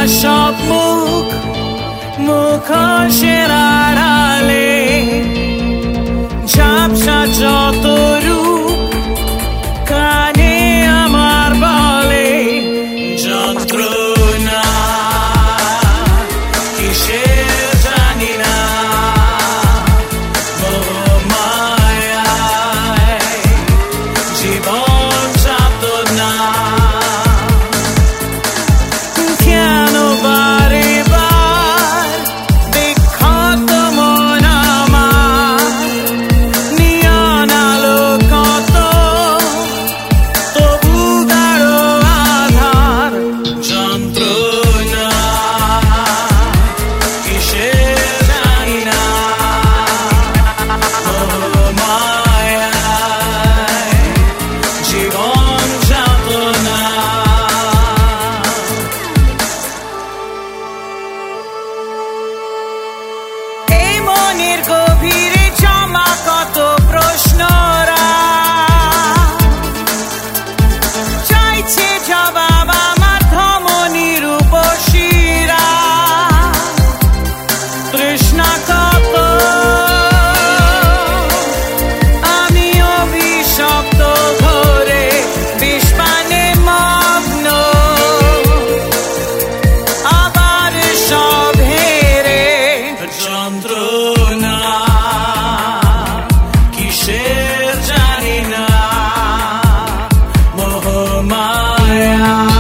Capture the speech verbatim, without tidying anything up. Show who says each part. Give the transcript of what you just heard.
Speaker 1: সব মুখ মুখোশের আড়ালে ঝাপসা যত রূপ কানে আমার বলে যন্ত্রণা কিসের জানি না মোহমায়ায় জীবন যাতনা কেন বারে বার বিক্ষত মন আমার নিয়ন আলো কত তবু গাঢ় আধার যন্ত্রণা কিসের জানি না মোহমায়ায় জীবন যাতনা এই মনের গভীরে জমা কত প্রশ্নরা চাইছে জবাব আমার ধমনীর উপশিরা তৃষ্ণা কত আমি অভিশপ্ত ঘরে বিষপানে মগ্ন আবার সব হেরে যন্ত্রণা কিসের জানি না মোহমায়া